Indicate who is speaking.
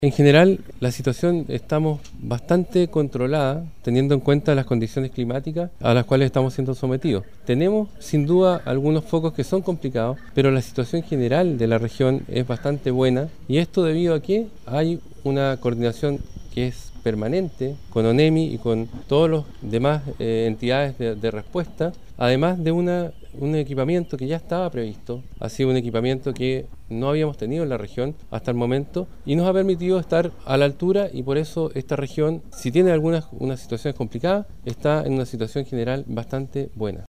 Speaker 1: En general, la situación estamos bastante controlada, teniendo en cuenta las condiciones climáticas a las cuales estamos siendo sometidos. Tenemos, sin duda, algunos focos que son complicados, pero la situación general de la región es bastante buena, y esto debido a que hay una coordinación que es permanente con ONEMI y con todas las demás entidades de respuesta, además de un equipamiento que ya estaba previsto. Ha sido un equipamiento que no habíamos tenido en la región hasta el momento y nos ha permitido estar a la altura, y por eso esta región, si tiene unas situaciones complicadas, está en una situación general bastante buena.